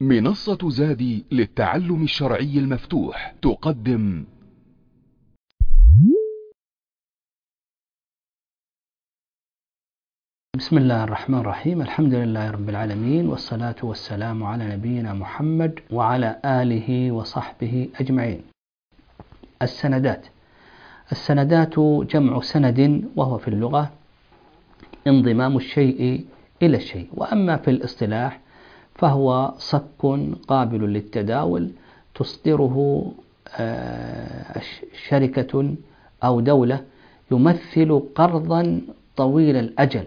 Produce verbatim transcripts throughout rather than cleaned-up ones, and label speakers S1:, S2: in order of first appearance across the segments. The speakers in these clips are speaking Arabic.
S1: منصة زادي للتعلم الشرعي المفتوح تقدم
S2: بسم الله الرحمن الرحيم. الحمد لله رب العالمين، والصلاة والسلام على نبينا محمد وعلى آله وصحبه أجمعين. السندات. السندات جمع سند، وهو في اللغة انضمام الشيء إلى الشيء، وأما في الاصطلاح فهو صك قابل للتداول تصدره شركة أو دولة يمثل قرضا طويل الأجل،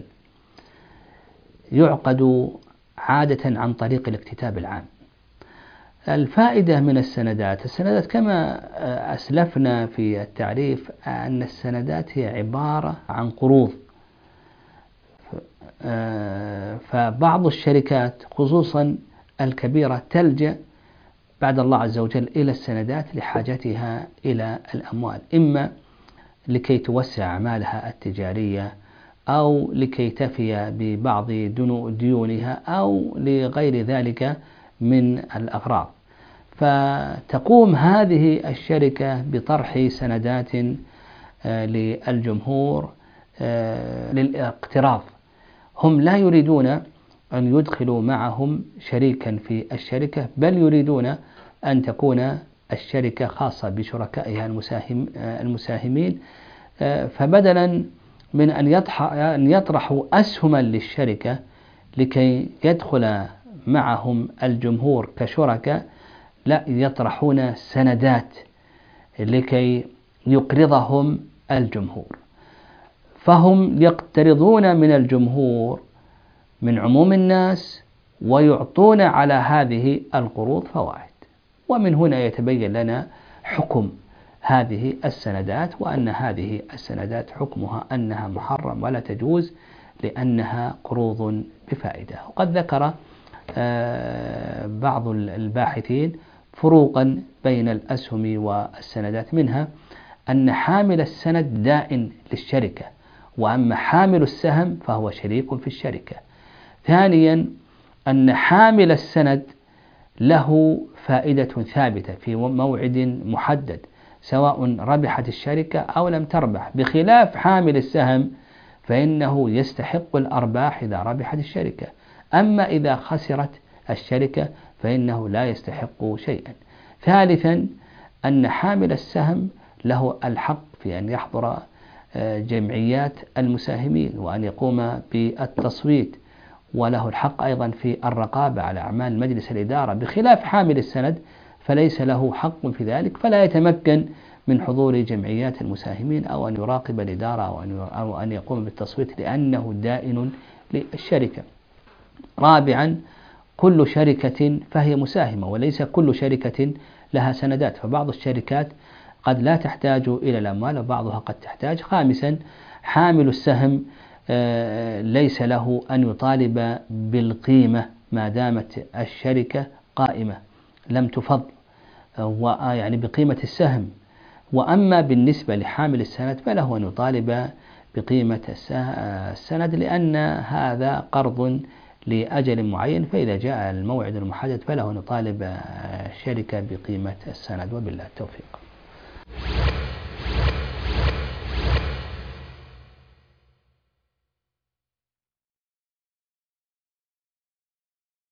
S2: يعقد عادة عن طريق الاكتتاب العام. الفائدة من السندات. السندات كما أسلفنا في التعريف أن السندات هي عبارة عن قروض، فبعض الشركات خصوصا الكبيرة تلجأ بعد الله عز وجل إلى السندات لحاجتها إلى الأموال، إما لكي توسع أعمالها التجارية أو لكي تفي ببعض ديونها أو لغير ذلك من الأغراض. فتقوم هذه الشركة بطرح سندات للجمهور للاقتراض. هم لا يريدون أن يدخلوا معهم شريكا في الشركة، بل يريدون أن تكون الشركة خاصة بشركائها المساهم المساهمين، فبدلا من أن يطرحوا أسهما للشركة لكي يدخل معهم الجمهور كشركاء، لا، يطرحون سندات لكي يقرضهم الجمهور، فهم يقترضون من الجمهور من عموم الناس ويعطون على هذه القروض فوائد. ومن هنا يتبين لنا حكم هذه السندات، وأن هذه السندات حكمها أنها محرم ولا تجوز لأنها قروض بفائدة. وقد ذكر بعض الباحثين فروقا بين الأسهم والسندات، منها أن حامل السند دائن للشركة، وأما حامل السهم فهو شريك في الشركة. ثانيا أن حامل السند له فائدة ثابتة في موعد محدد، سواء ربحت الشركة أو لم تربح، بخلاف حامل السهم فإنه يستحق الأرباح إذا ربحت الشركة، أما إذا خسرت الشركة فإنه لا يستحق شيئا. ثالثا أن حامل السهم له الحق في أن يحضر جمعيات المساهمين وأن يقوم بالتصويت، وله الحق أيضا في الرقابة على أعمال مجلس الإدارة، بخلاف حامل السند فليس له حق في ذلك، فلا يتمكن من حضور جمعيات المساهمين أو أن يراقب الإدارة أو أن يقوم بالتصويت لأنه دائن للشركة. رابعا كل شركة فهي مساهمة، وليس كل شركة لها سندات، فبعض الشركات قد لا تحتاج إلى الأموال وبعضها قد تحتاج. خامسا حامل السهم ليس له أن يطالب بالقيمة ما دامت الشركة قائمة لم تفض، يعني بقيمة السهم. وأما بالنسبة لحامل السند فله أن يطالب بقيمة السند، لأن هذا قرض لأجل معين، فإذا جاء الموعد المحدد فله أن يطالب الشركة بقيمة السند. وبالله التوفيق.